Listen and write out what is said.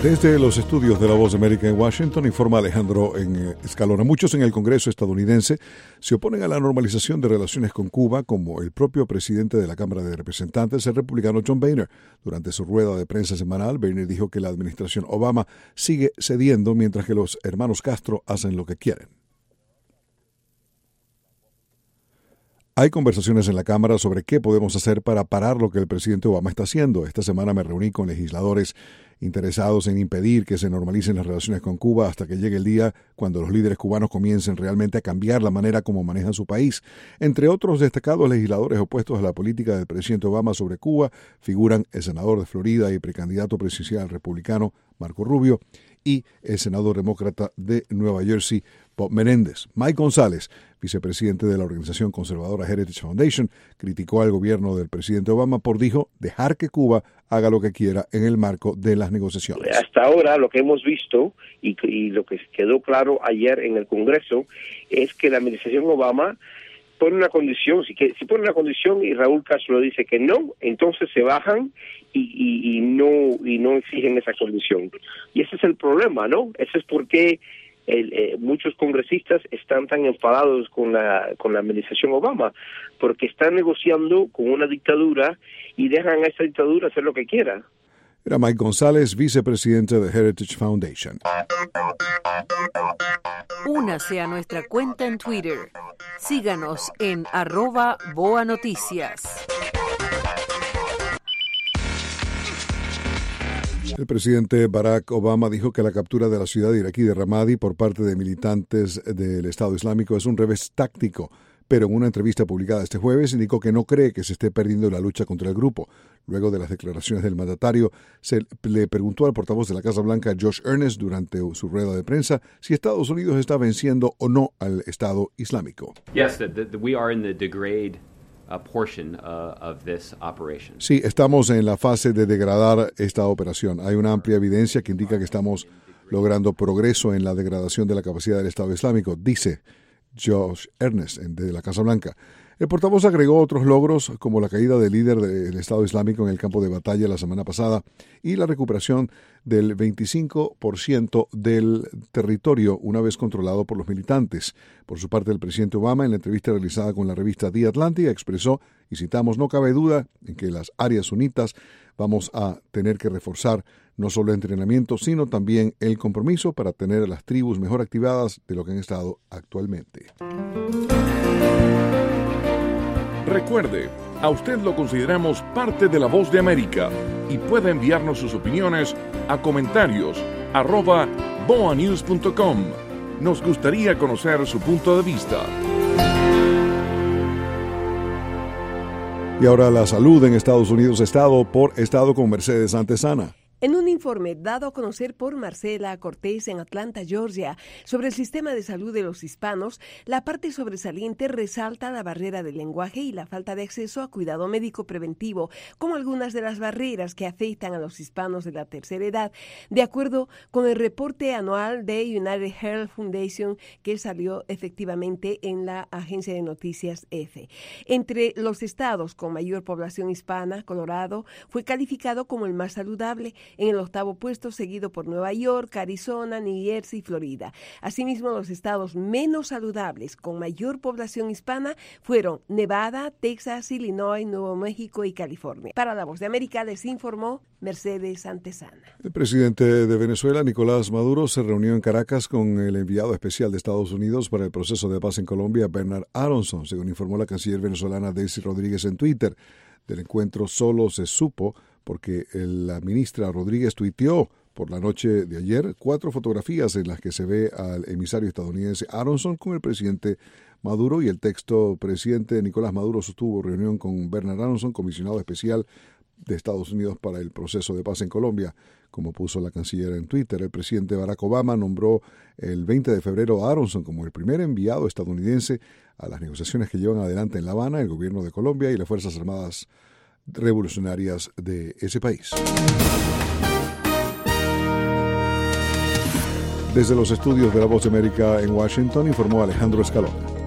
Desde los estudios de La Voz de América en Washington, informa Alejandro Escalona. Muchos en el Congreso estadounidense se oponen a la normalización de relaciones con Cuba, como el propio presidente de la Cámara de Representantes, el republicano John Boehner. Durante su rueda de prensa semanal, Boehner dijo que la administración Obama sigue cediendo mientras que los hermanos Castro hacen lo que quieren. Hay conversaciones en la Cámara sobre qué podemos hacer para parar lo que el presidente Obama está haciendo. Esta semana me reuní con legisladores interesados en impedir que se normalicen las relaciones con Cuba hasta que llegue el día cuando los líderes cubanos comiencen realmente a cambiar la manera como manejan su país. Entre otros destacados legisladores opuestos a la política del presidente Obama sobre Cuba figuran el senador de Florida y precandidato presidencial republicano Marco Rubio y el senador demócrata de Nueva Jersey, Bob Menéndez. Mike González, vicepresidente de la organización conservadora Heritage Foundation, criticó al gobierno del presidente Obama por, dijo, dejar que Cuba haga lo que quiera en el marco de las negociaciones. Hasta ahora lo que hemos visto y lo que quedó claro ayer en el Congreso es que la administración Obama pone una condición, si pone una condición y Raúl Castro dice que no, entonces se bajan y no exigen esa condición. Y ese es el problema, ¿no? Ese es por qué muchos congresistas están tan enfadados con la administración Obama, porque están negociando con una dictadura y dejan a esa dictadura hacer lo que quiera. Era Mike González, vicepresidente de Heritage Foundation. Únase a nuestra cuenta en Twitter. Síganos en @BoaNoticias. El presidente Barack Obama dijo que la captura de la ciudad iraquí de Ramadi por parte de militantes del Estado Islámico es un revés táctico, pero en una entrevista publicada este jueves indicó que no cree que se esté perdiendo la lucha contra el grupo. Luego de las declaraciones del mandatario, se le preguntó al portavoz de la Casa Blanca, Josh Earnest, durante su rueda de prensa, si Estados Unidos está venciendo o no al Estado Islámico. Yes, we are in the degrade portion of this operation. Sí, estamos en la fase de degradar esta operación. Hay una amplia evidencia que indica que estamos logrando progreso en la degradación de la capacidad del Estado Islámico, dice Josh Earnest de la Casa Blanca. El portavoz agregó otros logros como la caída del líder del Estado Islámico en el campo de batalla la semana pasada y la recuperación del 25% del territorio una vez controlado por los militantes. Por su parte, el presidente Obama, en la entrevista realizada con la revista The Atlantic, expresó, y citamos, no cabe duda en que las áreas sunitas vamos a tener que reforzar no solo el entrenamiento, sino también el compromiso para tener a las tribus mejor activadas de lo que han estado actualmente. Recuerde, a usted lo consideramos parte de La Voz de América y puede enviarnos sus opiniones a comentarios @boanews.com. Nos gustaría conocer su punto de vista. Y ahora la salud en Estados Unidos, estado por estado, con Mercedes Antesana. En un informe dado a conocer por Marcela Cortés en Atlanta, Georgia, sobre el sistema de salud de los hispanos, la parte sobresaliente resalta la barrera del lenguaje y la falta de acceso a cuidado médico preventivo, como algunas de las barreras que afectan a los hispanos de la tercera edad, de acuerdo con el reporte anual de United Health Foundation que salió efectivamente en la agencia de noticias EFE. Entre los estados con mayor población hispana, Colorado fue calificado como el más saludable, en el 8º puesto, seguido por Nueva York, Arizona, New Jersey y Florida. Asimismo, los estados menos saludables con mayor población hispana fueron Nevada, Texas, Illinois, Nuevo México y California. Para La Voz de América les informó Mercedes Antesana. El presidente de Venezuela, Nicolás Maduro, se reunió en Caracas con el enviado especial de Estados Unidos para el proceso de paz en Colombia, Bernard Aronson, según informó la canciller venezolana Daisy Rodríguez en Twitter. Del encuentro solo se supo porque la ministra Rodríguez tuiteó por la noche de ayer 4 fotografías en las que se ve al emisario estadounidense Aronson con el presidente Maduro, y el texto: presidente Nicolás Maduro sostuvo reunión con Bernard Aronson, comisionado especial de Estados Unidos para el proceso de paz en Colombia. Como puso la canciller en Twitter, el presidente Barack Obama nombró el 20 de febrero a Aronson como el primer enviado estadounidense a las negociaciones que llevan adelante en La Habana el gobierno de Colombia y las Fuerzas Armadas revolucionarias de ese país. Desde los estudios de La Voz de América en Washington, informó Alejandro Escalona.